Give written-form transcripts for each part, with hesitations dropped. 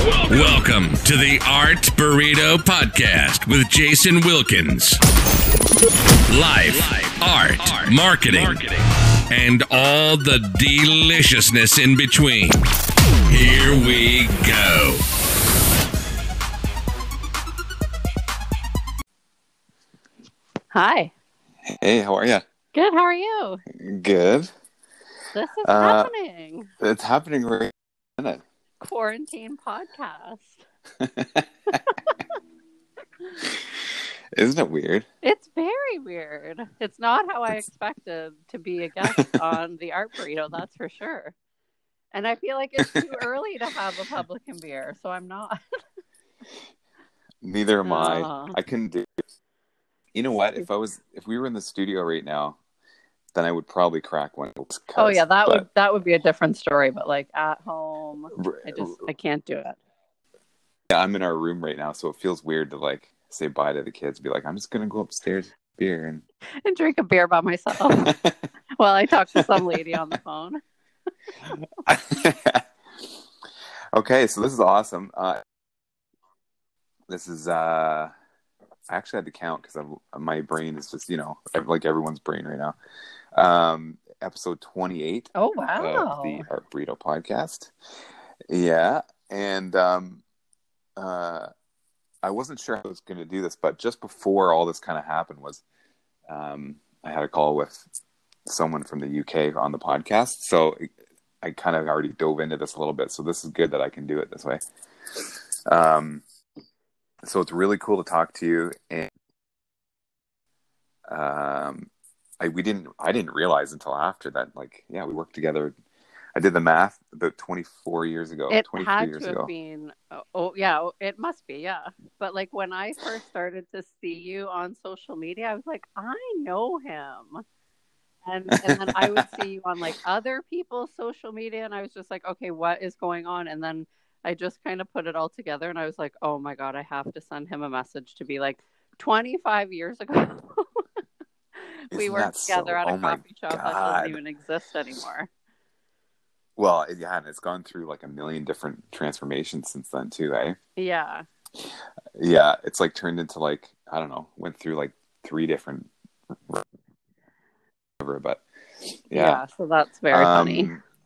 Welcome to the Art Burrito Podcast with Jason Wilkins. Life, art, marketing, and all the deliciousness in between. Here we go. Hi. Hey, how are you? Good. How are you? Good. This is happening. It's happening right now. Quarantine podcast. Isn't it weird? It's very weird. It's not how I expected to be a guest on the Art Burrito, that's for sure. And I feel like it's too early to have a publican beer, so I'm not. Neither am I. I couldn't do it. You know what? If we were in the studio right now, then I would probably crack one. Oh yeah, that would be a different story. But like at home, I can't do it. Yeah, I'm in our room right now, so it feels weird to like say bye to the kids. Be like, I'm just gonna go upstairs, beer, and drink a beer by myself while I talk to some lady on the phone. Okay, so this is awesome. This is I actually had to count because my brain is just, like everyone's brain right now. Episode 28. Oh, wow. Of the Art Burrito podcast. Yeah. And I wasn't sure how I was going to do this, but just before all this kind of happened was I had a call with someone from the UK on the podcast. So I kind of already dove into this a little bit. So this is good that I can do it this way. So it's really cool to talk to you, and I didn't realize until after that, like, yeah, we worked together. I did the math about 24 years ago. It 23 had years to ago. have been. Oh, yeah, it must be, yeah. But like when I first started to see you on social media, I was like, I know him, and then I would see you on like other people's social media, and I was just like, okay, what is going on? And then I just kind of put it all together, and I was like, oh my God, I have to send him a message to be like, 25 years ago, we worked together at a coffee shop that doesn't even exist anymore. Well, yeah, and it's gone through like a million different transformations since then too, eh? Yeah. Yeah, it's like turned into like, I don't know, went through like 3 different, but yeah. So that's very funny.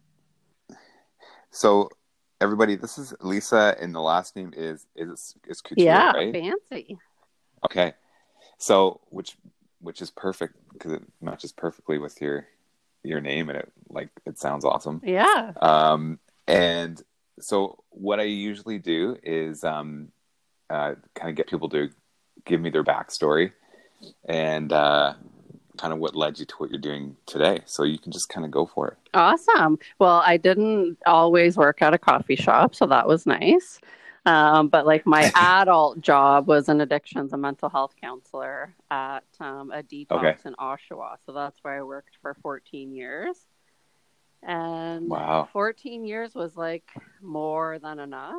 So everybody, this is Lisa, and the last name is Couture, right? Yeah, fancy. Okay, so which is perfect because it matches perfectly with your name, and it sounds awesome. Yeah. And so what I usually do is kind of get people to give me their backstory and kind of what led you to what you're doing today. So you can just kind of go for it. Awesome. Well, I didn't always work at a coffee shop, so that was nice. But like my adult job was an addictions and mental health counselor at a detox in Oshawa. So that's where I worked for 14 years. And wow. 14 years was like more than enough.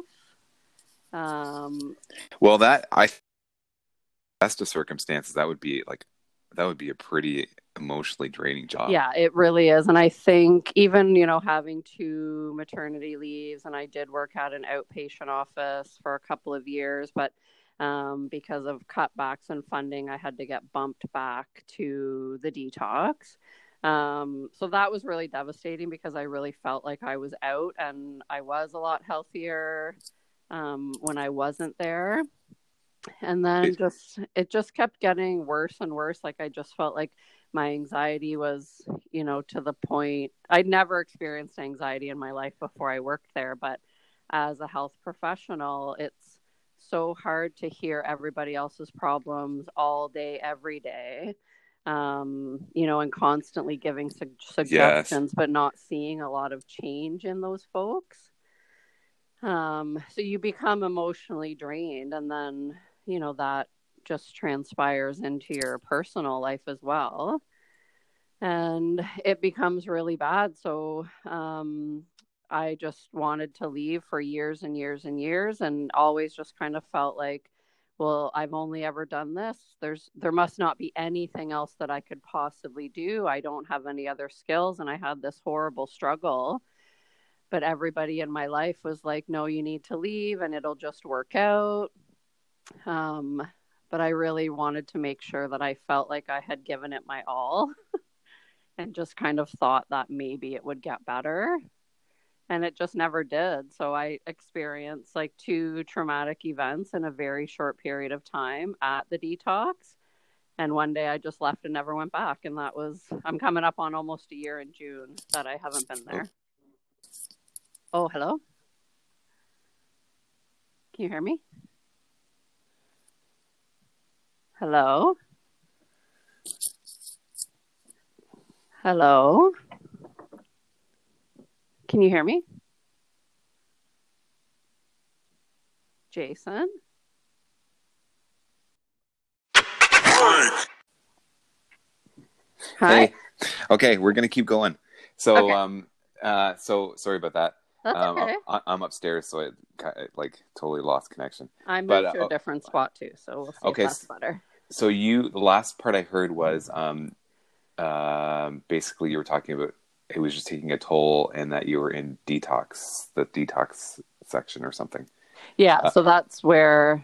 Well, best of circumstances, that would be a pretty emotionally draining job. Yeah, it really is. And I think even, having 2 maternity leaves, and I did work at an outpatient office for a couple of years, but because of cutbacks in funding, I had to get bumped back to the detox. So that was really devastating because I really felt like I was out, and I was a lot healthier when I wasn't there. And then it just kept getting worse and worse. Like I just felt like my anxiety was, to the point I'd never experienced anxiety in my life before I worked there. But as a health professional, it's so hard to hear everybody else's problems all day, every day, and constantly giving suggestions, but not seeing a lot of change in those folks. So you become emotionally drained, and then that just transpires into your personal life as well. And it becomes really bad. So I just wanted to leave for years and years and years, and always just kind of felt like, well, I've only ever done this. There must not be anything else that I could possibly do. I don't have any other skills. And I had this horrible struggle but everybody in my life was like, no, you need to leave and it'll just work out. But I really wanted to make sure that I felt like I had given it my all and just kind of thought that maybe it would get better. And it just never did. So I experienced like 2 traumatic events in a very short period of time at the detox. And one day I just left and never went back. And that was, I'm coming up on almost a year in June that I haven't been there. Oh, hello? Can you hear me? Hello? Hello? Can you hear me? Jason? Hi. Hey. Okay, we're gonna keep going. So, Okay. So sorry about that. That's okay. I'm upstairs, so I like totally lost connection. I moved to a different spot too, so we'll see if that's better. So the last part I heard was basically you were talking about it was just taking a toll and that you were in the detox section or something. Yeah, so that's where,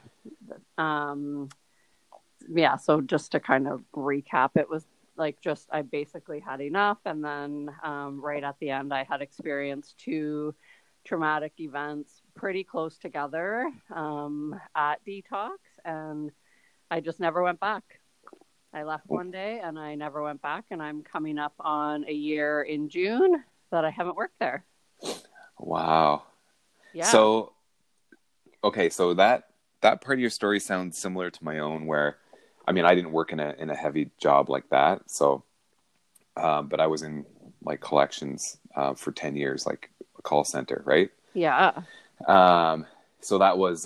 so just to kind of recap, it was like just I basically had enough. And then right at the end, I had experienced 2 traumatic events pretty close together at detox. And I just never went back. I left one day and I never went back. And I'm coming up on a year in June that I haven't worked there. Wow. Yeah. So, okay. So that part of your story sounds similar to my own where, I mean, I didn't work in a heavy job like that. So, but I was in like collections for 10 years, like a call center, right? Yeah. So that was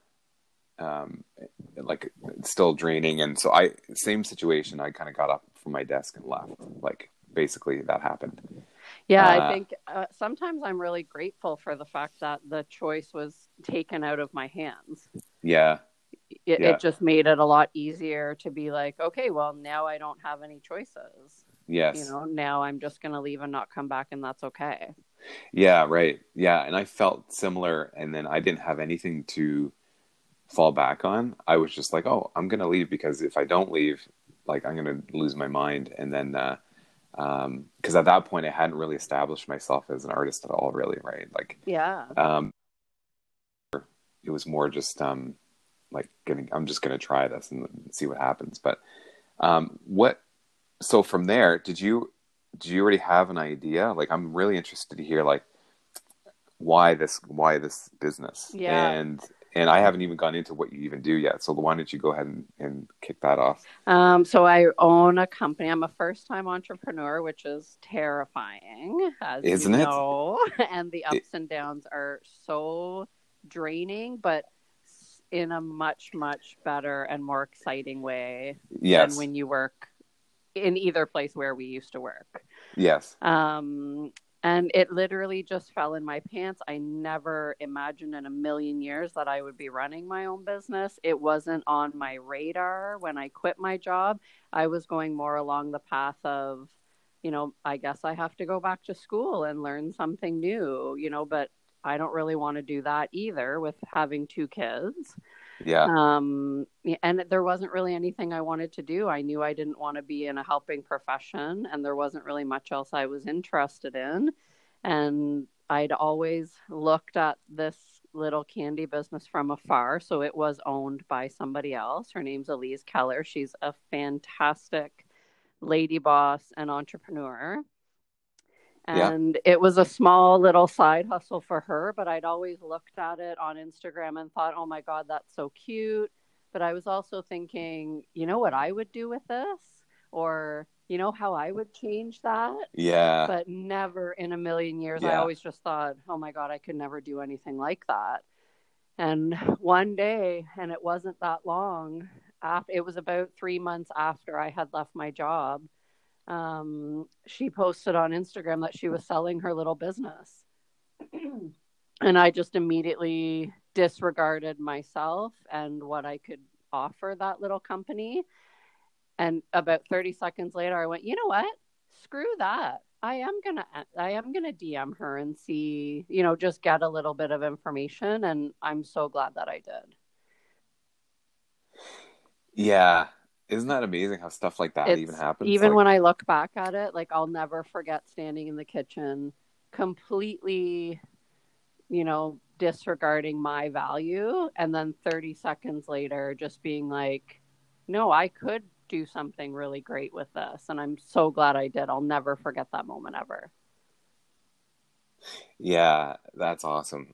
like still draining. And so same situation, I kind of got up from my desk and left. Like basically that happened. Yeah, I think sometimes I'm really grateful for the fact that the choice was taken out of my hands. Yeah. It just made it a lot easier to be like, okay, well, now I don't have any choices. Yes. Now I'm just going to leave and not come back, and that's okay. Yeah, right. Yeah, and I felt similar, and then I didn't have anything to fall back on. I was just like, oh, I'm going to leave because if I don't leave, like I'm going to lose my mind. And then, because at that point I hadn't really established myself as an artist at all, really, right? Like, it was more just like I'm just going to try this and see what happens. But so from there, did you already have an idea? Like, I'm really interested to hear like why this business? Yeah. And I haven't even gone into what you even do yet. So why don't you go ahead and kick that off? So I own a company. I'm a first-time entrepreneur, which is terrifying, as Isn't you it? know. And the ups and downs are so draining, but in a much, much better and more exciting way than when you work in either place where we used to work. Yes. And it literally just fell in my pants. I never imagined in a million years that I would be running my own business. It wasn't on my radar when I quit my job. I was going more along the path of, I guess I have to go back to school and learn something new, but I don't really want to do that either with having 2 kids. Yeah. And there wasn't really anything I wanted to do. I knew I didn't want to be in a helping profession, and there wasn't really much else I was interested in. And I'd always looked at this little candy business from afar. So it was owned by somebody else. Her name's Elise Keller. She's a fantastic lady boss and entrepreneur. And it was a small little side hustle for her, but I'd always looked at it on Instagram and thought, oh my God, that's so cute. But I was also thinking, what I would do with this? Or, how I would change that? Yeah. But never in a million years. I always just thought, oh my God, I could never do anything like that. And one day, and it wasn't that long, it was about 3 months after I had left my job, she posted on Instagram that she was selling her little business. And I just immediately disregarded myself and what I could offer that little company. And about 30 seconds later, I went, you know what? Screw that. I am gonna DM her and see, just get a little bit of information, and I'm so glad that I did. Yeah. Isn't that amazing how stuff like that even It's happens? even Like, when I look back at it, like I'll never forget standing in the kitchen completely, disregarding my value, and then 30 seconds later just being like, no, I could do something really great with this, and I'm so glad I did. I'll never forget that moment ever. yeah, that's awesome.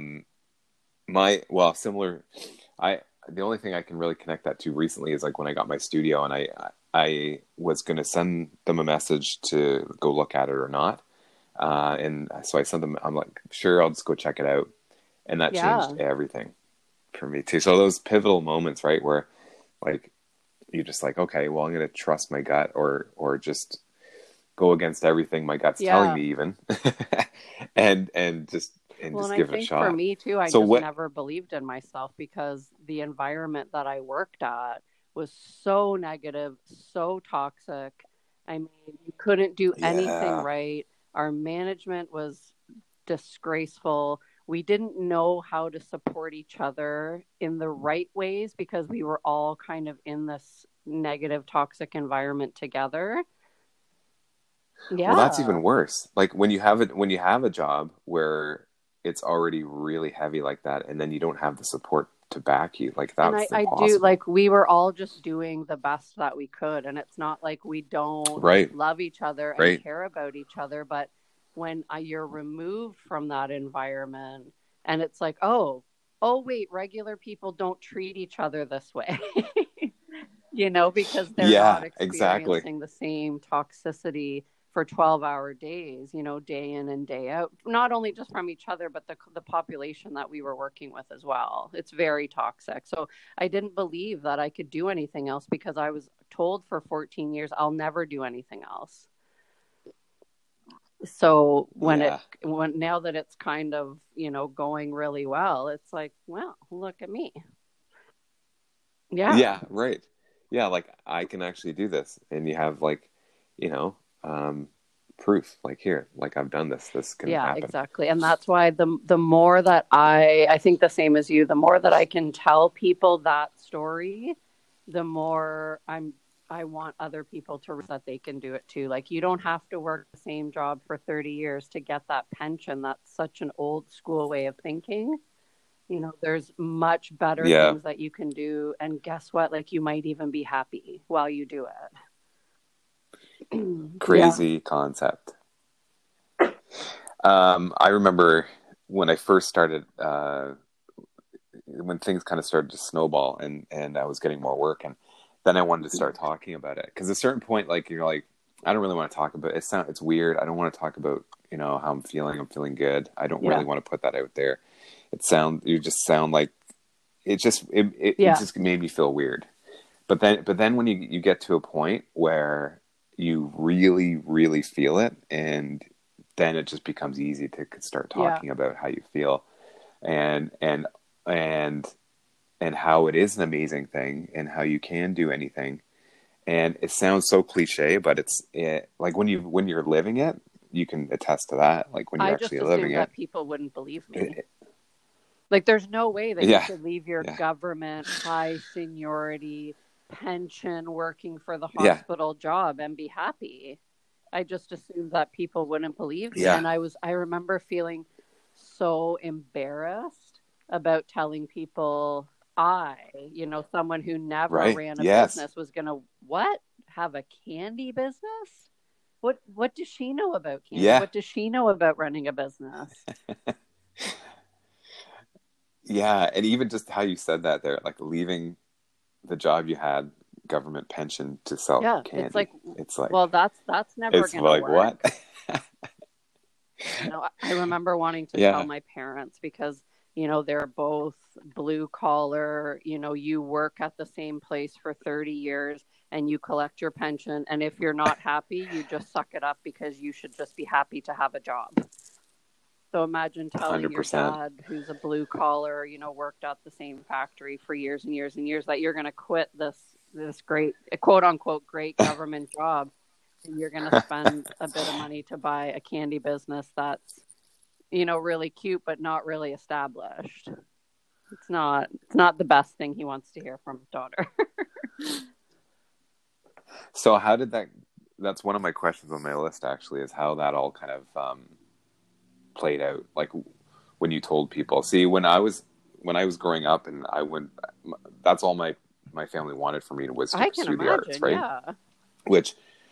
Similar. I the only thing I can really connect that to recently is like when I got my studio, and I was going to send them a message to go look at it or not, and so I sent them. I'm like, sure, I'll just go check it out, and that changed Yeah. everything for me too. So those pivotal moments, right, where like you're just like, okay, well, I'm going to trust my gut, or just go against everything my gut's telling Yeah. me, even, and Well, and I give it a think for shot. me too, I So just what? never believed in myself because the environment that I worked at was so negative, so toxic. I mean, you couldn't do anything Yeah, right. Our management was disgraceful. We didn't know how to support each other in the right ways because we were all kind of in this negative, toxic environment together. well, that's Yeah. even worse. Like when you have a job where it's already really heavy like that, and then you don't have the support to back you, like And that's I do, impossible. like, we were all just doing the best that we could. And it's not like we don't Right, love each other and right. care about each other. But when you're removed from that environment and it's like, oh, wait, regular people don't treat each other this way, because they're not Yeah, exactly. experiencing the same toxicity for 12-hour days, day in and day out, not only just from each other, but the population that we were working with as well. It's very toxic. So I didn't believe that I could do anything else because I was told for 14 years, I'll never do anything else. So Yeah, when now that it's kind of, going really well, it's like, well, look at me. Yeah. yeah, right. Yeah, like I can actually do this, and you have like, you know, um, proof. Like here, like I've done this. This can Yeah, happen. exactly. And that's why the more that I think the same as you, the more that I can tell people that story, the more I want other people to realize that they can do it too. Like you don't have to work the same job for 30 years to get that pension. That's such an old school way of thinking. There's much better Yeah, things that you can do, and guess what? Like you might even be happy while you do it. Yeah. crazy concept. I remember when I first started, when things kind of started to snowball, and I was getting more work, and then I wanted to start talking about it because at a certain point, like you're like, I don't really want to talk about it. It's weird. I don't want to talk about how I'm feeling. I'm feeling good. I don't Yeah. really want to put that out there. You just sound like it Yeah. just made me feel weird. But then when you get to a point where you really really feel it, and then it just becomes easy to start Yeah. talking about how you feel, and and and how it is an amazing thing, and how you can do anything. And it sounds so cliche, but like when you're living it, you can attest to that. Like when you're I actually just living assumed it, that people wouldn't believe me. it Like, there's no way that you yeah, could leave your yeah, government high seniority pension working for the yeah, hospital job and be happy. I just assumed that people wouldn't believe me. yeah, And I remember feeling so embarrassed about telling people someone who never right, ran a yes, business was going to, what? Have a candy business? What does she know about candy? yeah, What does she know about running a business? yeah. And even just how you said that there, like leaving the job you had, government pension, to sell Yeah, it's like, candy. well, that's never It's gonna like work. what? I remember wanting to tell Yeah, my parents because, they're both blue collar, you work at the same place for 30 years and you collect your pension. And if you're not happy, you just suck it up because you should just be happy to have a job. So imagine telling your 100%. dad, who's a blue collar, worked at the same factory for years and years and years, that you're going to quit this great, quote unquote, great government job you're going to spend a bit of money to buy a candy business that's, really cute, but not really established. It's not the best thing he wants to hear from his daughter. So how did that's one of my questions on my list, actually, is how that all kind of played out. Like when you told people, see, when I was growing up, and that's all my family wanted for me was to pursue the arts, right? Yeah. Which,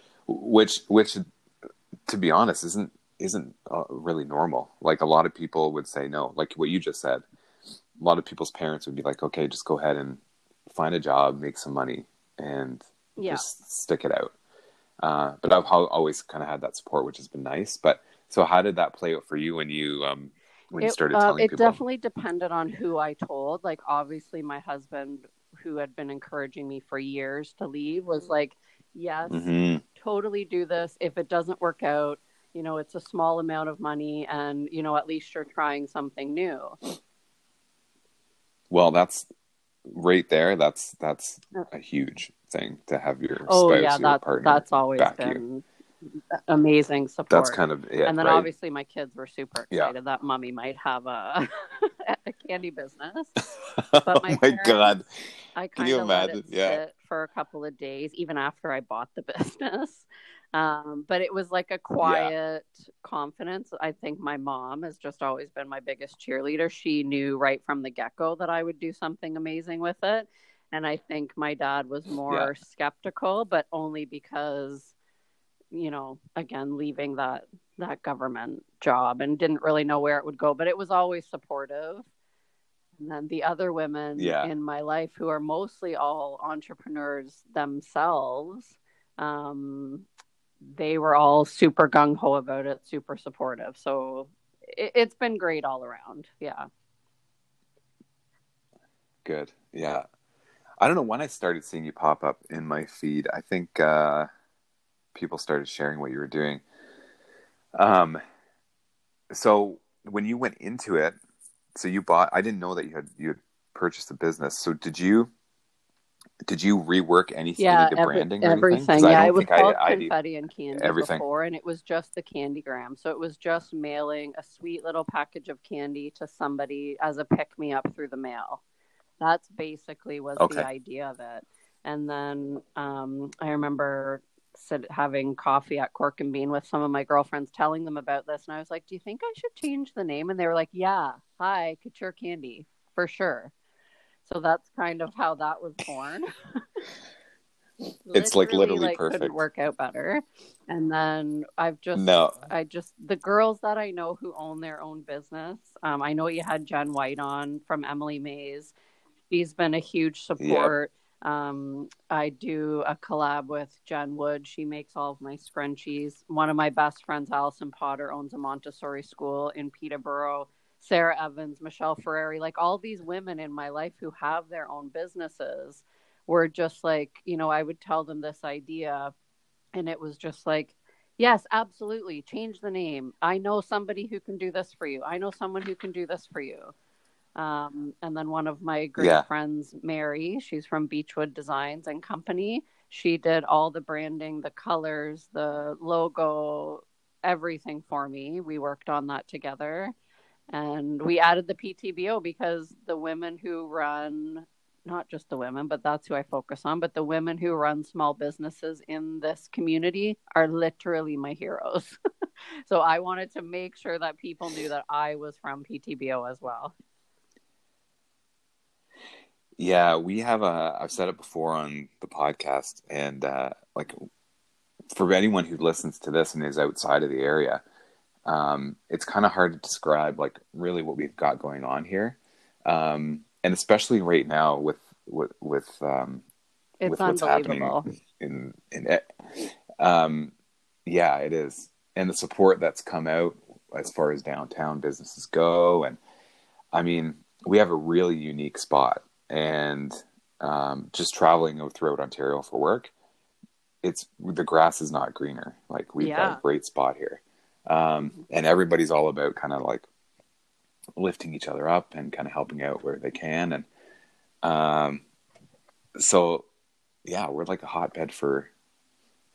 to be honest, isn't really normal. Like a lot of people would say no, like what you just said. A lot of people's parents would be like, okay, just go ahead and find a job, make some money, and just stick it out. But I've always kind of had that support, which has been nice. But so how did that play out for you when you started telling people? It definitely depended on who I told. Like, obviously, my husband, who had been encouraging me for years to leave, was like, yes, totally do this. If it doesn't work out, it's a small amount of money, and, at least you're trying something new. Well, that's right there. That's a huge thing to have your spouse, your partner, that's always been amazing support. That's kind of it. And then right? Obviously my kids were super excited that mommy might have a candy business. But my God, I kind of let it sit for a couple of days, even after I bought the business. But it was like a quiet confidence. I think my mom has just always been my biggest cheerleader. She knew right from the get-go that I would do something amazing with it. And I think my dad was more skeptical, but only because, again, leaving that government job and didn't really know where it would go, but it was always supportive. And then the other women in my life, who are mostly all entrepreneurs themselves, they were all super gung-ho about it, super supportive. So it's been great all around. Yeah. Good. Yeah. I don't know when I started seeing you pop up in my feed. I think people started sharing what you were doing. So when you went into it, so you bought, I didn't know that you had purchased a business. So did you rework anything? Any of the branding or everything? Yeah, it was called Confetti and Candy before, and it was just the Candygram. So it was just mailing a sweet little package of candy to somebody as a pick-me-up through the mail. That's basically was the idea of it. And then I remember having coffee at Cork and Bean with some of my girlfriends, telling them about this. And I was like, do you think I should change the name? And they were like, yeah, hi, Couture Candy, for sure. So that's kind of how that was born. It's literally perfect. Couldn't work out better. And then the girls that I know who own their own business. I know you had Jen White on from Emily Mays. She's been a huge support. I do a collab with Jen Wood. She makes all of my scrunchies. One of my best friends, Allison Potter, owns a Montessori school in Peterborough. Sarah Evans, Michelle Ferrari, like all these women in my life who have their own businesses were just like, I would tell them this idea, and it was just like, yes, absolutely, change the name. I know somebody who can do this for you. I know someone who can do this for you. And then one of my great friends, Mary, she's from Beechwood Designs and Company. She did all the branding, the colors, the logo, everything for me. We worked on that together. And we added the PTBO because the women who run, not just the women, but that's who I focus on, but the women who run small businesses in this community are literally my heroes. So I wanted to make sure that people knew that I was from PTBO as well. Yeah, we have I've said it before on the podcast, and for anyone who listens to this and is outside of the area, it's kind of hard to describe really what we've got going on here, and especially right now with what's happening in it. Yeah, it is, and the support that's come out as far as downtown businesses go, and I mean, we have a really unique spot, and just traveling throughout Ontario for work, the grass is not greener. Like we've got a great spot here. And everybody's all about kind of lifting each other up and kind of helping out where they can. And so, yeah, we're like a hotbed for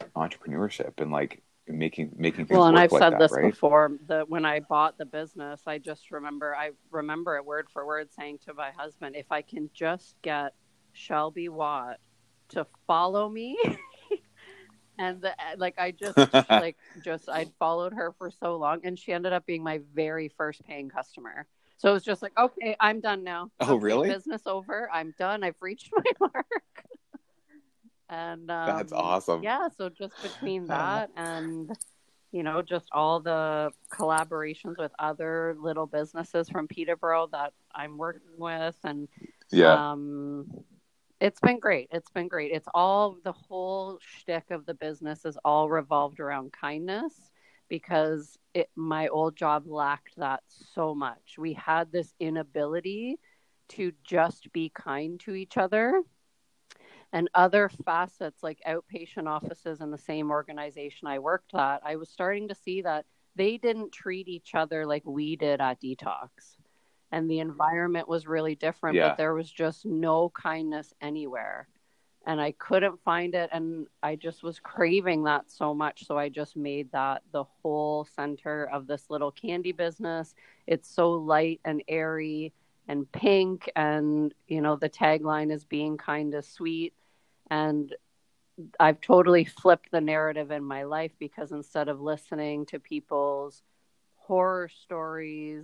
entrepreneurship and like making things Well, and work I've like said that, this right? before, that when I bought the business, I remember it word for word saying to my husband, if I can just get Shelby Watt to follow me. And I I'd followed her for so long, and she ended up being my very first paying customer. So it was just like, okay, I'm done now. Oh, Okay, really? business over. I'm done. I've reached my mark. And That's awesome. yeah, so just between that and just all the collaborations with other little businesses from Peterborough that I'm working with, and Yeah. it's been great. It's been great. It's all, the whole shtick of the business is all revolved around kindness, because my old job lacked that so much. We had this inability to just be kind to each other. And other facets like outpatient offices in the same organization I worked at, I was starting to see that they didn't treat each other like we did at Detox. And the environment was really different, but Yeah. there was just no kindness anywhere. And I couldn't find it. And I just was craving that so much. So I just made that the whole center of this little candy business. It's so light and airy and pink. And, the tagline is being kind is sweet. And I've totally flipped the narrative in my life, because instead of listening to people's horror stories,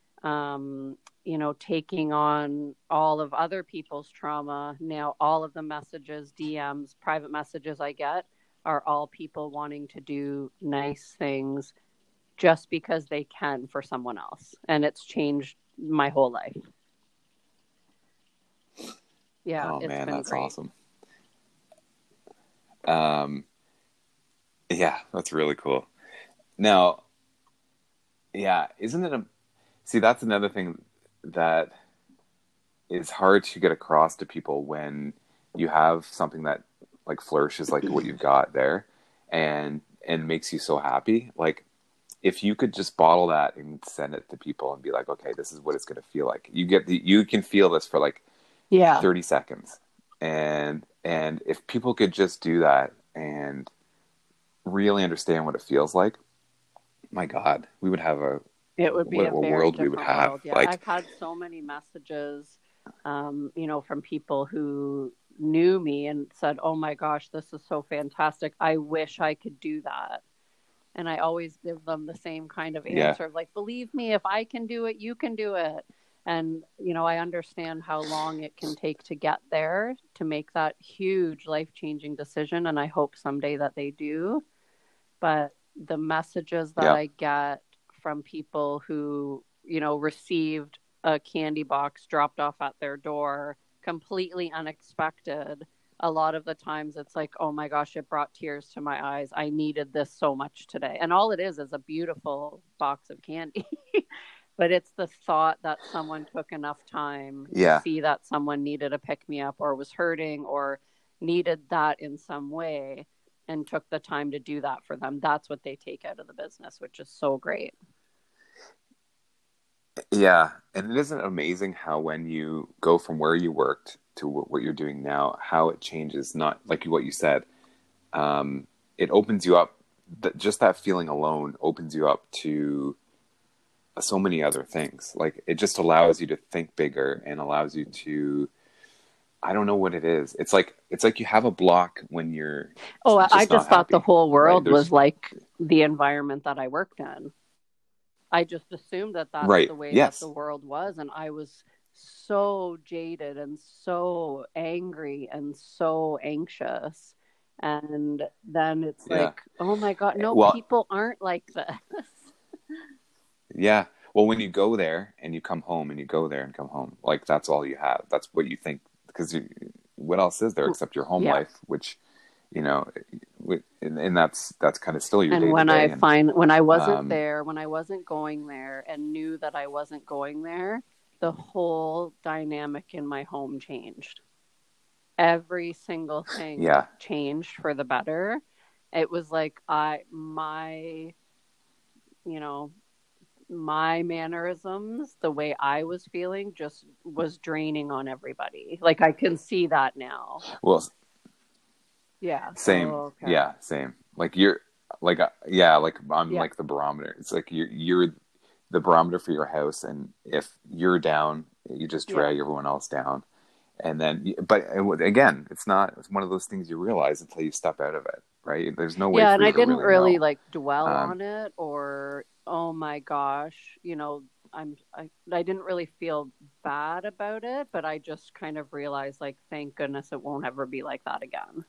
taking on all of other people's trauma, now all of the messages, DMs, private messages I get are all people wanting to do nice things just because they can for someone else. And it's changed my whole life. Yeah, Oh it's man, been that's great. awesome. Yeah, that's really cool. Now, yeah, isn't it see, that's another thing that is hard to get across to people when you have something that like flourishes like what you've got there and makes you so happy. Like, if you could just bottle that and send it to people and be like, okay, this is what it's going to feel like. You can feel this for like 30 seconds. And if people could just do that and really understand what it feels like, my God, we would have it would be a very world we would different have. world. Yeah, like, I've had so many messages, from people who knew me and said, "Oh my gosh, this is so fantastic. I wish I could do that." And I always give them the same kind of answer of like, "Believe me, if I can do it, you can do it." And, I understand how long it can take to get there, to make that huge life-changing decision. And I hope someday that they do. But the messages that I get from people who, received a candy box dropped off at their door, completely unexpected, a lot of the times it's like, oh my gosh, it brought tears to my eyes. I needed this so much today. And all it is a beautiful box of candy. But it's the thought that someone took enough time to see that someone needed a pick-me-up or was hurting or needed that in some way, and took the time to do that for them. That's what they take out of the business, which is so great. Yeah. And isn't it amazing how when you go from where you worked to what you're doing now, how it changes, not like what you said, it opens you up, just that feeling alone opens you up to so many other things. Like, it just allows you to think bigger and allows you to, I don't know what it is. It's like you have a block when you're I just thought happy, the whole world right? was like the environment that I worked in. I just assumed that that's right. the way Yes. that the world was. And I was so jaded and so angry and so anxious. And then it's like, oh my God, no, people aren't like this. Yeah. Well, when you go there and you come home and you go there and come home, like, that's all you have. That's what you think, because what else is there except your home life, which, and that's kind of still your day-to-day. And when I wasn't there, when I wasn't going there and knew that I wasn't going there, the whole dynamic in my home changed. Every single thing changed for the better. It was like my mannerisms, the way I was feeling, just was draining on everybody. Like, I can see that now. Well, Yeah. Same. Oh, okay. Yeah, same. Like you're like yeah, like I'm Yeah. like the barometer. It's like you're the barometer for your house, and if you're down, you just Yeah. drag everyone else down. And then, but again, it's one of those things you realize until you step out of it, right? There's no way Yeah, for and I you to didn't really really know. like dwell Um, on it or oh my gosh, you know, I didn't really feel bad about it, but I just kind of realized like thank goodness it won't ever be like that again.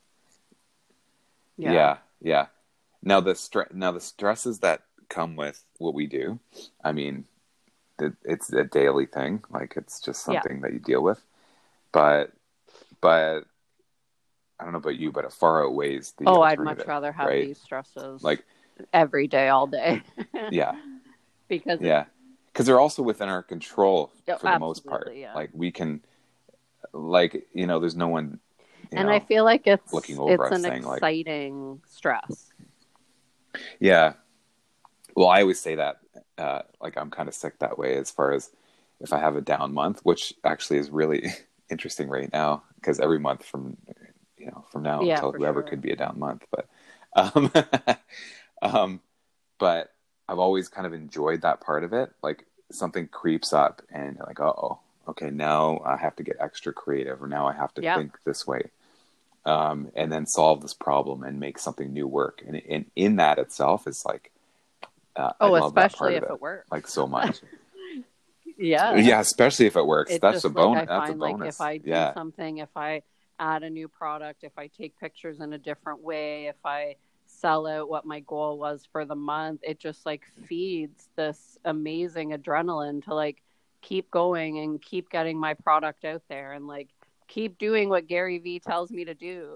Yeah. yeah, yeah. Now the stresses that come with what we do, I mean, it's a daily thing. Like it's just Yeah. something that you deal with. But but I don't know about you, but it far outweighs the Oh, I'd much alternative, rather have right? these stresses Like, every day, all day. yeah, Because it's yeah, because they're also within our control oh, for the most part. absolutely, yeah. Like we can, like there's no one, And I feel like looking over it's us an saying like, exciting stress. yeah. Well, I always say that, like I'm kind of sick that way as far as if I have a down month, which actually is really interesting right now because every month from now Yeah, until for whoever sure. could be a down month, um, um, but I've always kind of enjoyed that part of it. Like something creeps up and you're like, oh, okay, now I have to get extra creative, or now I have to Yeah. think this way, and then solve this problem and make something new work. And in that itself is like, I love that part especially of if it, it works. like so much. Yeah. Yeah, especially if it works. It's That's a just like bonus. I That's a find like if bonus. I do Yeah, something, if I add a new product, if I take pictures in a different way, if I sell out what my goal was for the month, it just like feeds this amazing adrenaline to like keep going and keep getting my product out there and like keep doing what Gary Vee tells me to do.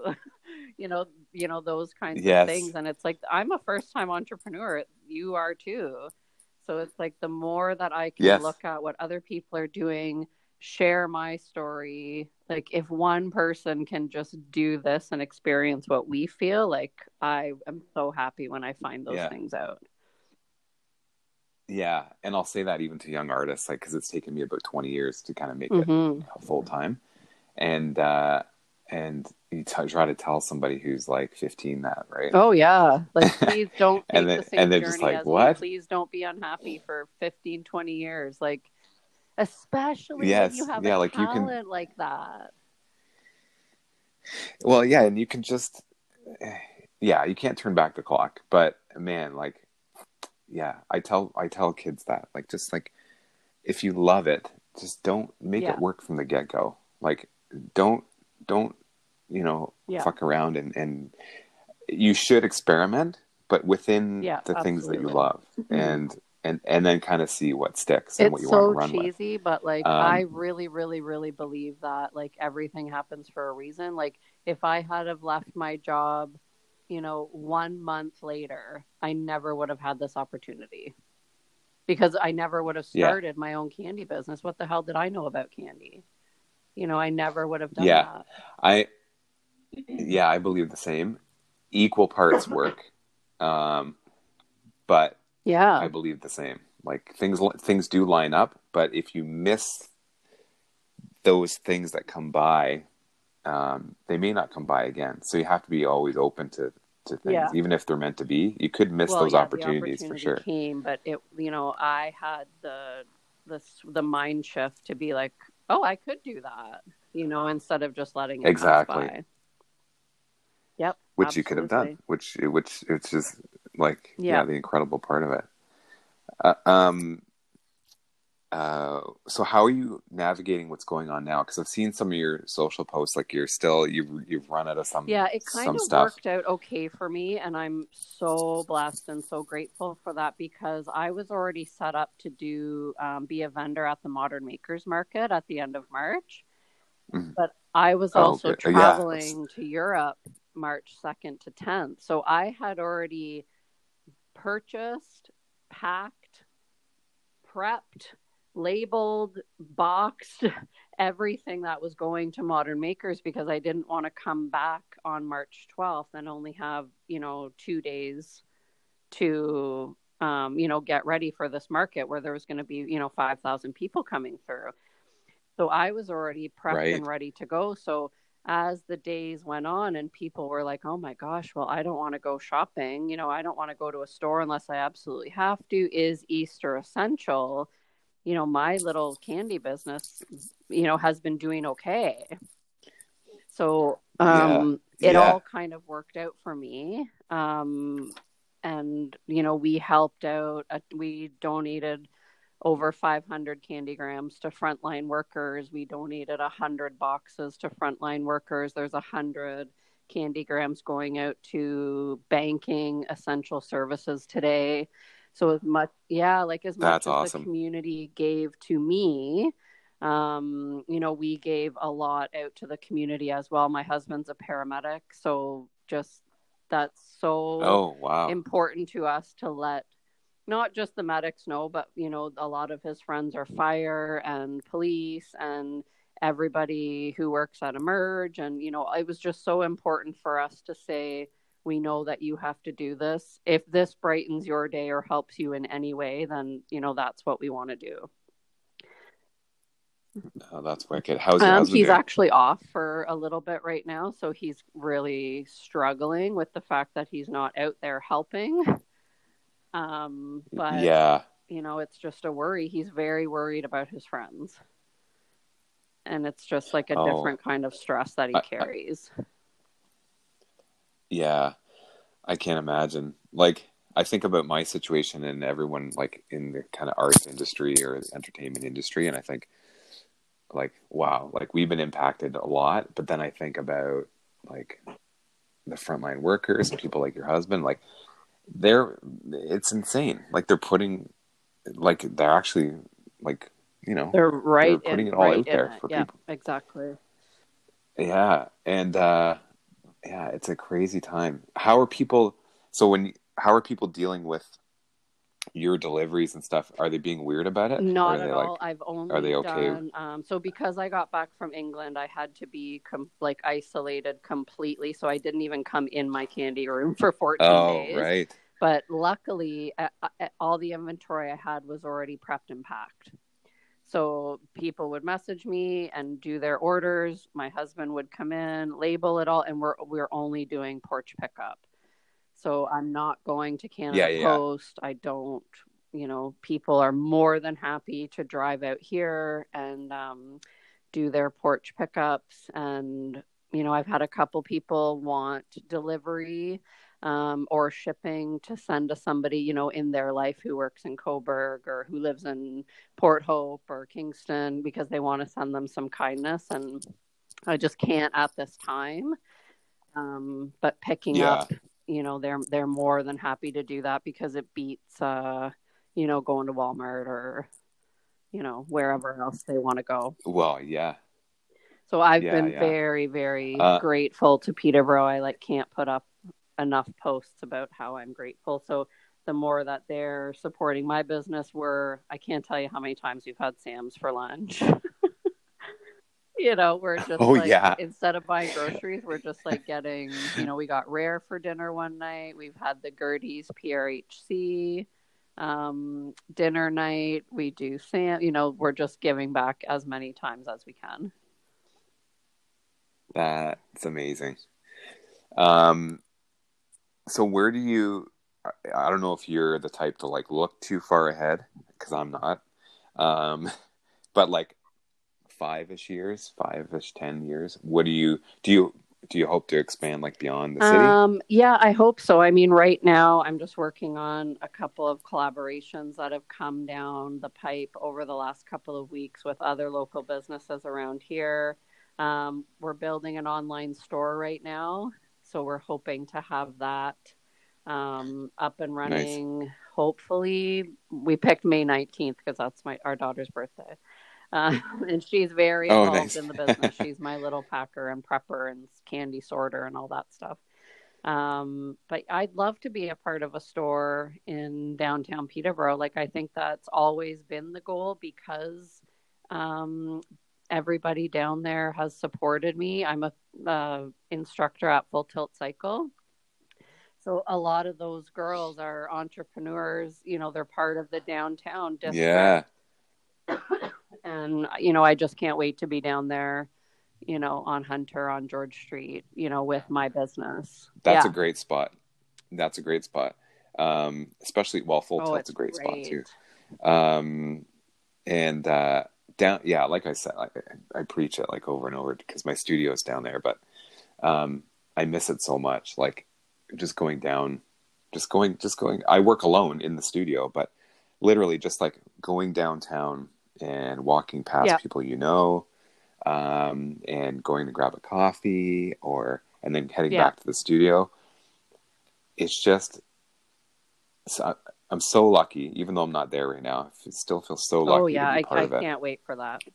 Those kinds of yes, things. And it's like I'm a first time entrepreneur. You are too. So it's like the more that I can yes, look at what other people are doing, share my story, like if one person can just do this and experience what we feel, like I am so happy when I find those yeah, things out. yeah. And I'll say that even to young artists, like because it's taken me about 20 years to kind of make it Mm-hmm. full time, and you try to tell somebody who's like 15 that, right? Oh yeah. Like please don't and take then the and same they're just journey like, as me. what? Please don't be unhappy for 15, 20 years. Like especially when you Yes, have a yeah. Like you can, talent like that. well, yeah, and you can just, yeah, you can't turn back the clock. But man, like, yeah, I tell kids that, like, just like if you love it, just don't make Yeah. it work from the get go. Like, don't Yeah. fuck around, and you should experiment, but within Yeah, the things that you absolutely. love, and then kind of see what sticks and what It's you want to so run with. cheesy, but like I Um, really, really, really believe that like everything happens for a reason. Like if I had have left my job, 1 month later, I never would have had this opportunity because I never would have yeah, started my own candy business. What the hell did I know about candy? I never would have done yeah, that. I yeah, I believe the same. Equal parts work, but Yeah. I believe the same. Like things do line up, but if you miss those things that come by, they may not come by again. So you have to be always open to things, Yeah. even if they're meant to be. You could miss Well, those yeah, the opportunities for opportunity sure. came, but I had the mind shift to be like, oh, I could do that, instead of just letting it pass Exactly, by. Yep, which you could have done, absolutely. which it's just like, Yeah. yeah, the incredible part of it. Uh, um, so how are you navigating what's going on now? Because I've seen some of your social posts, like you've run out of Yeah, it kind some of stuff. worked out okay for me, and I'm so blessed and so grateful for that because I was already set up to do be a vendor at the Modern Makers Market at the end of March. Mhm. But I was Oh, also okay. Yeah, traveling to Europe March 2nd to 10th. So I had already purchased, packed, prepped, labeled, boxed everything that was going to Modern Makers because I didn't want to come back on March 12th and only have, 2 days to, get ready for this market where there was going to be, 5,000 people coming through. So I was already prepped and right. ready to go. So as the days went on and people were like, oh my gosh, well, I don't want to go shopping. I don't want to go to a store unless I absolutely have to. Is Easter essential? My little candy business, has been doing okay. So it all kind of worked out for me. And, we helped out. We donated over 500 candygrams to frontline workers. We donated 100 boxes to frontline workers. There's 100 candygrams going out to banking essential services today. So as much as awesome. The community gave to me, we gave a lot out to the community as well. My husband's a paramedic, so just that's so important to us to let not just the medics know, but, a lot of his friends are fire and police and everybody who works at Emerge. And, it was just so important for us to say, we know that you have to do this. If this brightens your day or helps you in any way, then, that's what we want to do. Oh, that's wicked. How's your husband He's doing? actually off for a little bit right now. So he's really struggling with the fact that he's not out there helping. But it's just a worry. He's very worried about his friends. And it's just like a different kind of stress that he carries. I can't imagine. Like, I think about my situation and everyone like in the kind of arts industry or entertainment industry. And I think like, wow, like we've been impacted a lot. But then I think about like the frontline workers and people like your husband, like, it's insane. Like they're actually like, they're putting it all out there for people. Exactly. Yeah. And, it's a crazy time. How are people dealing with your deliveries and stuff? Are they being weird about it? Not at all. I've only are they okay? done, so because I got back from England, I had to be isolated completely. So I didn't even come in my candy room for 14 days. Right. But luckily, all the inventory I had was already prepped and packed. So people would message me and do their orders. My husband would come in, label it all, and we're only doing porch pickup. So I'm not going to Canada Post. I don't, people are more than happy to drive out here and do their porch pickups. And, I've had a couple people want delivery or shipping to send to somebody, in their life who works in Cobourg or who lives in Port Hope or Kingston because they want to send them some kindness. And I just can't at this time. But picking up, they're more than happy to do that because it beats, going to Walmart or, wherever else they want to go. Well, yeah. So I've been very, very grateful to Peterborough. I can't put up enough posts about how I'm grateful. So the more that they're supporting my business, I can't tell you how many times we've had Sam's for lunch. We're just instead of buying groceries, we're just getting, we got Rare for dinner one night. We've had the Gertie's PRHC dinner night. We do Sam, we're just giving back as many times as we can. That's amazing. So where do you, I don't know if you're the type to look too far ahead, because I'm not, but 5-ish years, 10 years, what do you hope to expand beyond the city? Yeah, I hope so. I mean, right now I'm just working on a couple of collaborations that have come down the pipe over the last couple of weeks with other local businesses around here. We're building an online store right now. So we're hoping to have that up and running. Nice. Hopefully, we picked May 19th because that's our daughter's birthday. And she's very involved in the business. She's my little packer and prepper and candy sorter and all that stuff. But I'd love to be a part of a store in downtown Peterborough. I think that's always been the goal because everybody down there has supported me. I'm a instructor at Full Tilt Cycle. So a lot of those girls are entrepreneurs, they're part of the downtown district. Yeah. And, I just can't wait to be down there on Hunter on George Street, with my business. That's Yeah. a great spot. That's a great spot. Especially, well, Full Tilt's it's a great spot great. too. And down, yeah, like I said, I preach it like over and over because my studio is down there, but I miss it so much. Like just going down, just going. I work alone in the studio, but literally just like going downtown and walking past people, and going to grab a coffee and then heading back to the studio. It's just, I'm so lucky, even though I'm not there right now. I still feel so lucky to be part of it. I can't wait for that.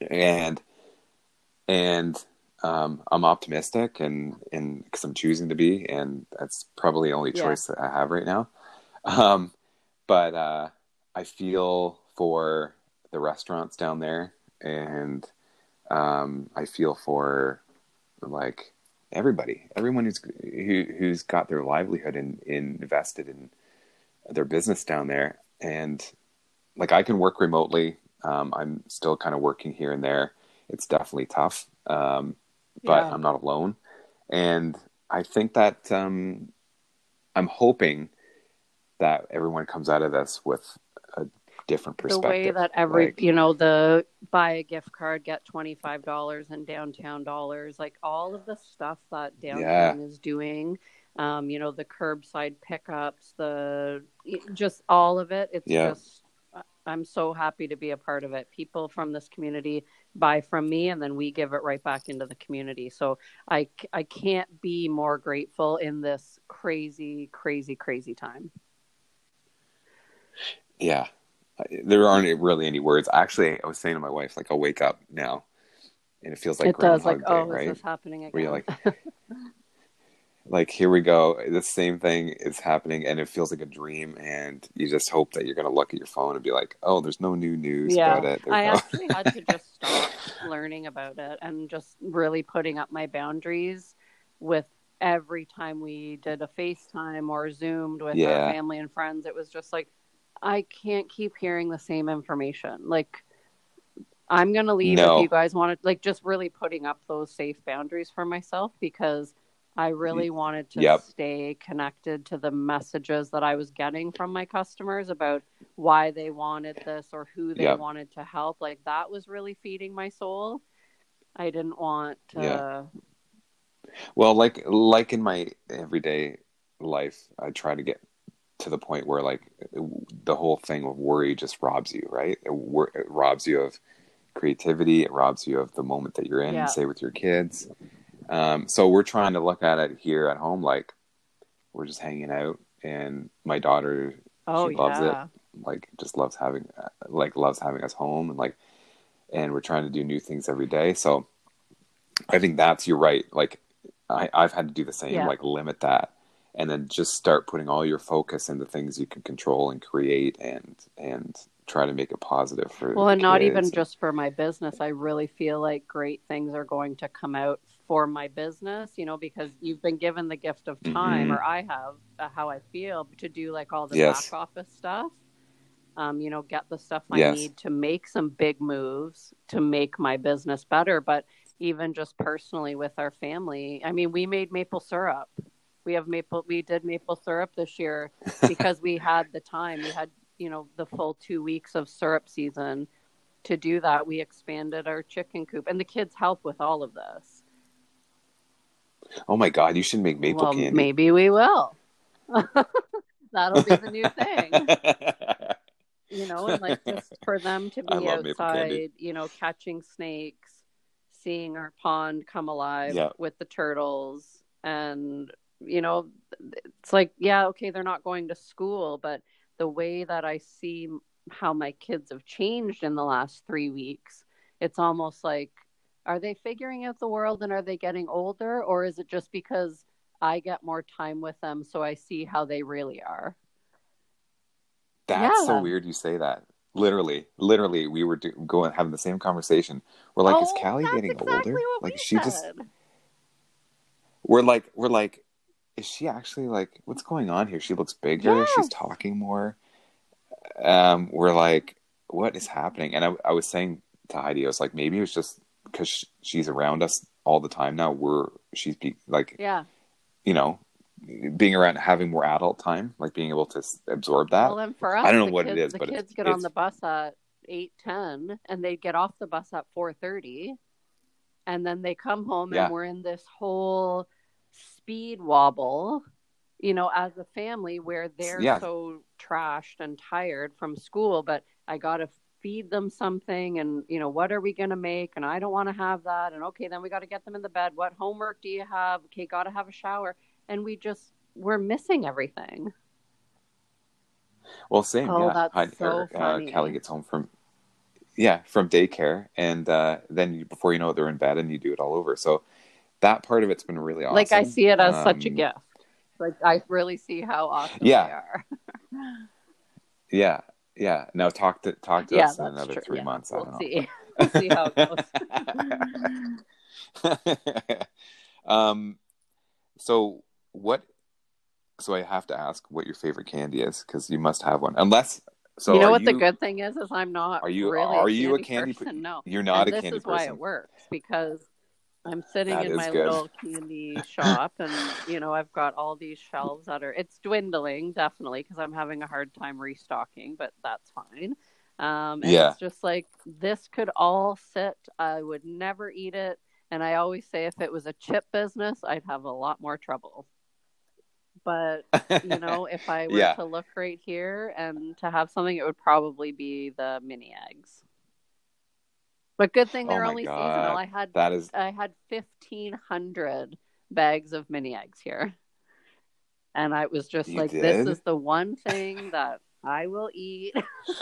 And I'm optimistic, and because I'm choosing to be, and that's probably the only choice that I have right now. But I feel for the restaurants down there, and I feel for like everyone who's got their livelihood invested in their business down there. And like I can work remotely. I'm still kind of working here and there. It's definitely tough, but I'm not alone. And I think that I'm hoping that everyone comes out of this with a different perspective. The way that the buy a gift card, get $25 in downtown dollars, like all of the stuff that downtown is doing, the curbside pickups, just all of it. It's just, I'm so happy to be a part of it. People from this community buy from me, and then we give it right back into the community. So I can't be more grateful in this crazy, crazy, crazy time. Yeah. There aren't really any words. Actually, I was saying to my wife, like, I'll wake up now and it feels like Groundhog Day, right? Is this happening again? Where you're like, here we go. The same thing is happening, and it feels like a dream, and you just hope that you're going to look at your phone and be like, oh, there's no new news about it. I actually had to just stop learning about it and just really putting up my boundaries with every time we did a FaceTime or Zoomed with our family and friends. It was just like, I can't keep hearing the same information. Like, I'm going to leave if you guys want to, like, just really putting up those safe boundaries for myself, because I really wanted to stay connected to the messages that I was getting from my customers about why they wanted this or who they wanted to help. Like, that was really feeding my soul. I didn't want to. Well, like in my everyday life, I try to get to the point where like the whole thing of worry just robs you, right? It robs you of creativity. It robs you of the moment that you're in, say with your kids. So we're trying to look at it here at home. Like we're just hanging out, and my daughter, she loves it. Like just loves having us home, and we're trying to do new things every day. So I think you're right. Like I've had to do the same, like limit that. And then just start putting all your focus into things you can control and create, and try to make it positive for and not even just for my business. I really feel like great things are going to come out for my business, because you've been given the gift of time, or I have, how I feel, to do like all the back office stuff. Get the stuff I need to make some big moves to make my business better. But even just personally with our family, I mean, we made maple syrup. We did maple syrup this year because we had the time. We had, the full 2 weeks of syrup season to do that. We expanded our chicken coop, and the kids help with all of this. Oh my God, you should make maple candy. Maybe we will. That'll be the new thing. And like just for them to be outside, catching snakes, seeing our pond come alive with the turtles, and it's like, they're not going to school, but the way that I see how my kids have changed in the last 3 weeks, it's almost like, are they figuring out the world and are they getting older? Or is it just because I get more time with them, so I see how they really are? That's so weird you say that. Literally, we were having the same conversation. We're like, is Callie getting older? Like, she just... We're like, is she actually like, what's going on here? She looks bigger. Yes. She's talking more. We're like, what is happening? And I was saying to Heidi, I was like, maybe it was just because she's around us all the time now. She's like, Yeah. you know, being around, having more adult time, like being able to absorb that. Well, and for us, I don't know what it is, the but kids get on the bus at 8:10, and they get off the bus at 4:30, and then they come home, Yeah. and we're in this whole speed wobble, you know, as a family, where they're so trashed and tired from school, but I got to feed them something, and, you know, what are we going to make? And I don't want to have that. And okay, then we got to get them in the bed. What homework do you have? Okay, got to have a shower. And we're missing everything. Well, same. Oh, Yeah. that's so funny. Callie gets home from daycare, and then before you know it, they're in bed, and you do it all over. So that part of it's been really awesome. Like, I see it as such a gift. Like, I really see how awesome they are. Yeah. Yeah. Now talk to us in another 3 months. We'll see. We'll see how it goes. So I have to ask what your favorite candy is, because you must have one. Unless, you know what the good thing is I'm not. Are you a candy person? No, you're not a candy candy person. This is why it works, because I'm sitting in my good. little candy shop, and, you know, I've got all these shelves it's dwindling, definitely, because I'm having a hard time restocking, but that's fine. And it's just like, this could all sit. I would never eat it. And I always say, if it was a chip business, I'd have a lot more trouble. But, you know, if I were to look right here and to have something, it would probably be the mini eggs. But good thing they're only seasonal. I had 1,500 bags of mini eggs here. And I was just this is the one thing that I will eat.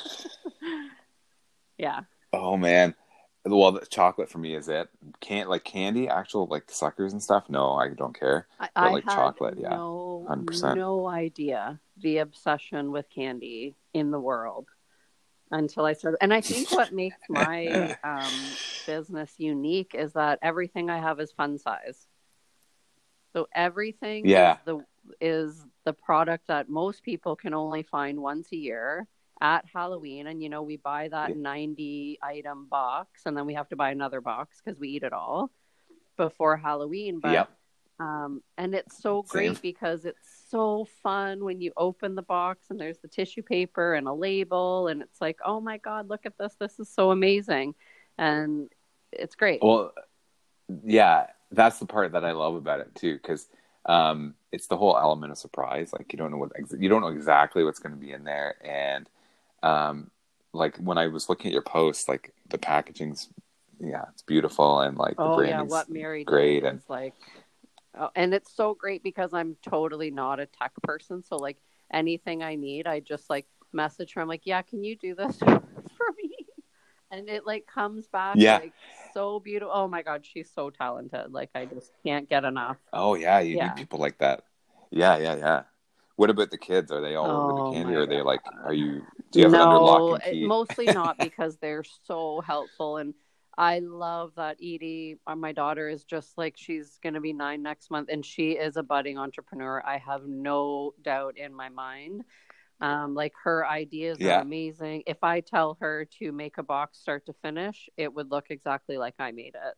Yeah. Oh, man. Well, the chocolate for me is it. Candy, actual like suckers and stuff. No, I don't care. But like chocolate, 100%. No idea the obsession with candy in the world until I started. And I think what makes my business unique is that everything I have is fun size. So everything is the product that most people can only find once a year at Halloween. And, you know, we buy that 90 item box, and then we have to buy another box because we eat it all before Halloween. But and it's so great because it's so fun when you open the box and there's the tissue paper and a label, and it's like, oh my God, look at this. This is so amazing. And it's great. Well, yeah, that's the part that I love about it too, because it's the whole element of surprise. Like, you don't know exactly what's going to be in there. And like when I was looking at your post, like the packaging's it's beautiful, and like the branding's what Mary great, and like, and it's so great because I'm totally not a tech person. So like anything I need, I just like message her. I'm like, yeah, can you do this for me? And it like comes back like so beautiful. Oh my God, she's so talented. Like, I just can't get enough. Oh yeah, you need people like that. Yeah. What about the kids? Are they all over the candy, or are they like? Do you have it under lock and key? Mostly not, because they're so helpful, and I love that Edie, my daughter, is just like, she's going to be 9 next month, and she is a budding entrepreneur. I have no doubt in my mind. Like, her ideas are amazing. If I tell her to make a box start to finish, it would look exactly like I made it.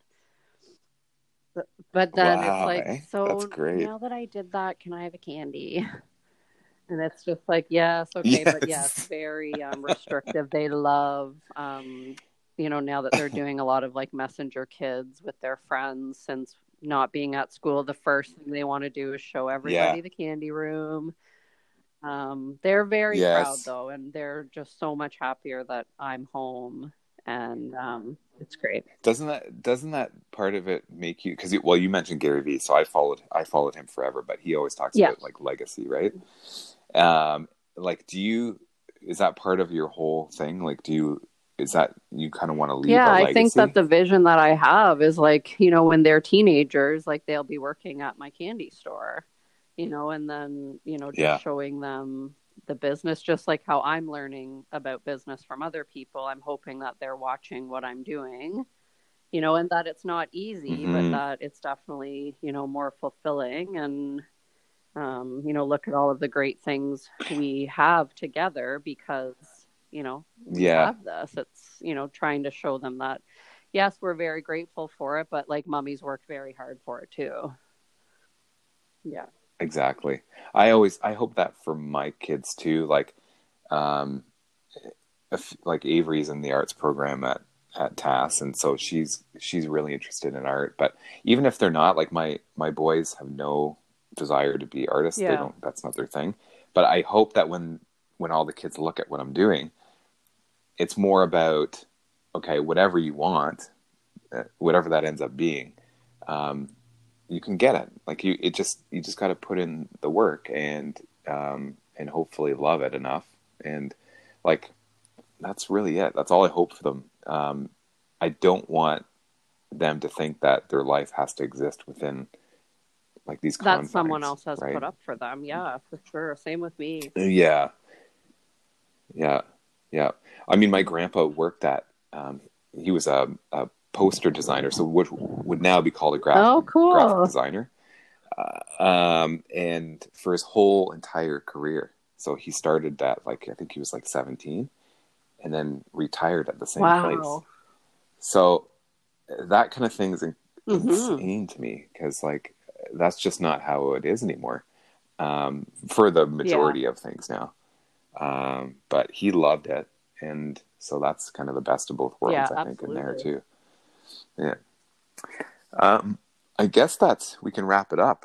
But then it's like, so that's great. Now that I did that, can I have a candy? And it's just like, yes, okay, but yes, very restrictive. They love, you know, now that they're doing a lot of like messenger kids with their friends, since not being at school, the first thing they want to do is show everybody the candy room. They're very proud though, and they're just so much happier that I'm home, and it's great. Doesn't that part of it make you? Because you mentioned Gary Vee, so I followed him forever, but he always talks about like legacy, right? Like, is that part of your whole thing? Like, is that you kind of want to leave a legacy? I think that the vision that I have is like, you know, when they're teenagers, like they'll be working at my candy store, you know, and then, you know, just showing them the business, just like how I'm learning about business from other people. I'm hoping that they're watching what I'm doing, you know, and that it's not easy, but that it's definitely, you know, more fulfilling. And you know, look at all of the great things we have together because, you know, we have this. It's, you know, trying to show them that, yes, we're very grateful for it, but like mommy's worked very hard for it too. Yeah. Exactly. I hope that for my kids too. Like, um, like Avery's in the arts program at TAS, and so she's really interested in art. But even if they're not, like my boys have no desire to be artists. They Yeah. don't. That's not their thing. But I hope that when all the kids look at what I'm doing, it's more about, okay, whatever you want, whatever that ends up being, you can get it. Like you just got to put in the work and hopefully love it enough. And like, that's really it. That's all I hope for them. I don't want them to think that their life has to exist within like these confines, that someone else has right? put up for them. Yeah, for sure. Same with me. Yeah. I mean, my grandpa worked at, he was a poster designer, so what would now be called a graphic designer. And for his whole entire career. So he started that, like, I think he was like 17 and then retired at the same place. So that kind of thing is insane to me, because like, that's just not how it is anymore. For the majority of things now. But he loved it. And so that's kind of the best of both worlds, I think, in there too. Yeah. I guess we can wrap it up.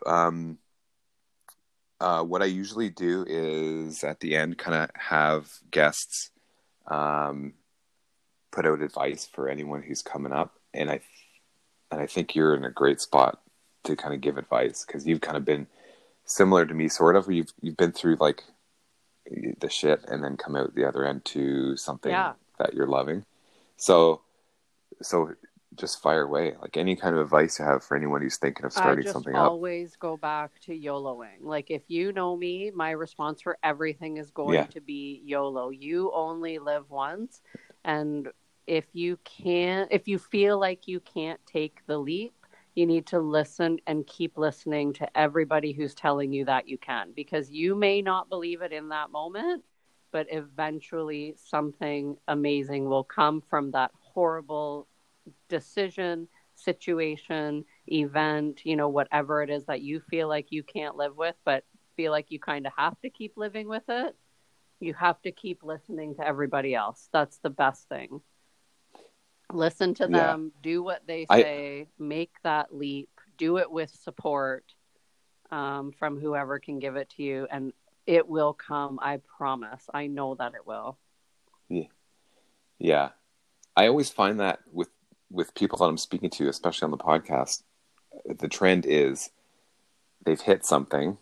What I usually do is at the end kind of have guests put out advice for anyone who's coming up. And I think you're in a great spot to kind of give advice, because you've kind of been similar to me, sort of, where you've been through like the shit and then come out the other end to something that you're loving. So just fire away. Like, any kind of advice you have for anyone who's thinking of starting something up. I always go back to YOLOing. Like, if you know me, my response for everything is going to be YOLO. You only live once. And if you feel like you can't take the leap, you need to listen and keep listening to everybody who's telling you that you can, because you may not believe it in that moment, but eventually something amazing will come from that horrible decision, situation, event, whatever it is that you feel like you can't live with, but feel like you kind of have to keep living with it. You have to keep listening to everybody else. That's the best thing. Listen to them, do what they say, make that leap, do it with support from whoever can give it to you, and it will come. I promise. I know that it will. Yeah. I always find that with people that I'm speaking to, especially on the podcast, the trend is they've hit something,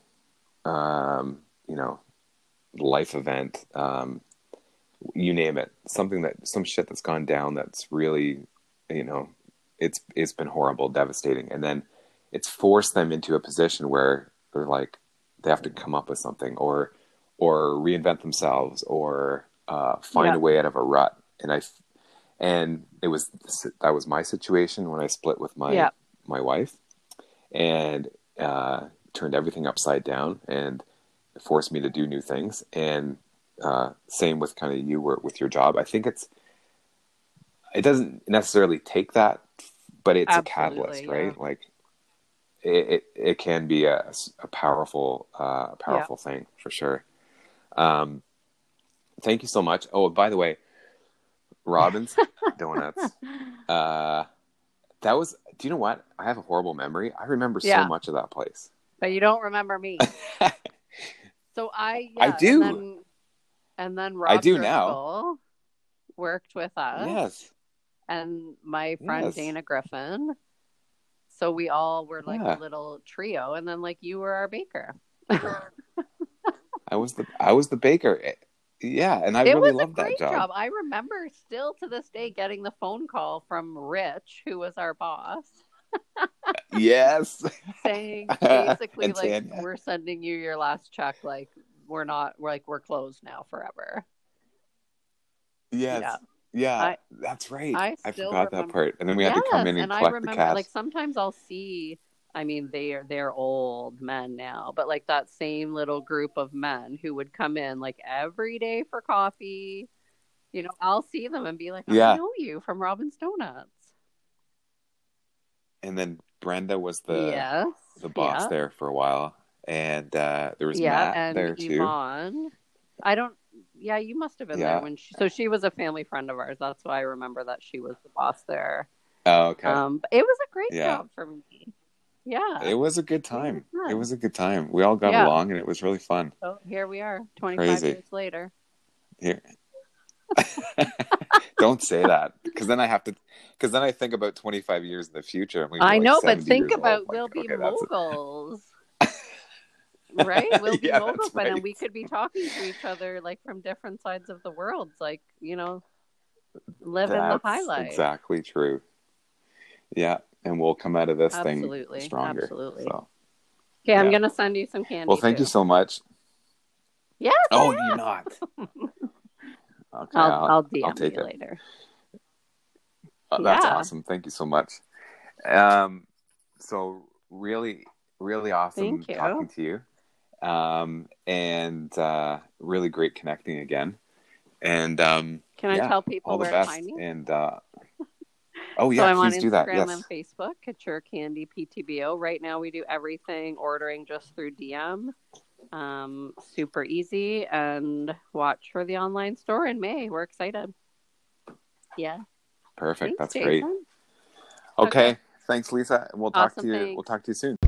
life event, you name it, some shit that's gone down that's really, it's been horrible, devastating, and then it's forced them into a position where they're like, they have to come up with something or reinvent themselves or find a way out of a rut. And that was my situation when I split with my wife, and turned everything upside down, and it forced me to do new things. And same with kind of you were with your job. I think it doesn't necessarily take that, but it's a catalyst, right? Like it can be a powerful thing for sure. Thank you so much. Oh, by the way, Robin's Donuts. Do you know what? I have a horrible memory. I remember so much of that place, but you don't remember me. So I do. And then Rob I do Driscoll now. worked with us. Yes. And my friend Dana Griffin. So we all were like a little trio, and then like you were our baker. I was the baker. Yeah, and I really loved that job. I remember still to this day getting the phone call from Rich, who was our boss. Yes. Saying basically like, Tanya, we're sending you your last check, like we're closed now forever. Yes. Yeah, that's right. I forgot that part. And then we had to come in and collect the cash. Like sometimes I'll see, I mean, they're old men now, but like that same little group of men who would come in like every day for coffee, I'll see them and be like, I know you from Robin's Donuts. and then Brenda was Yes. the boss Yeah. there for a while, and there was Yeah, Matt and there too. Yvonne. I don't. Yeah, you must have been there Yeah. when she was a family friend of ours. That's why I remember that she was the boss there. Oh, okay. But it was a great Yeah. job for me. Yeah. It was a good time. fun. It was a good time. We all got Yeah. along, and it was really fun. So here we are, 25 Crazy. years later. Here. Don't say that, because then I think about 25 years in the future. And we I like know, but 70 think years about old. we'll Like, be okay, that's it. moguls. Right? We'll be Yeah, moguls, that's but then right. we could be talking to each other like from different sides of the world, like, living the high That's life. exactly true. Yeah, and we'll come out of this Absolutely. thing stronger. Absolutely. So, Okay, I'm yeah. gonna send you some candy. Well, thank you so much. Yes. Oh, I am. you're not. Okay, I'll DM take you it. later. That's Yeah. awesome. Thank you so much. So really, really awesome Thank you. talking to you. And really great connecting again. And Can I yeah, tell people all the where best. to find me? And So I'm on please do that. Instagram Yes. and Facebook at Your Candy PTBO. Right now we do everything ordering just through DM. Super easy, and watch for the online store in May. We're excited. Yeah. Perfect. Thanks, That's great. Jason. Okay. Thanks, Lisa. We'll talk Awesome, to you. thanks. We'll talk to you soon.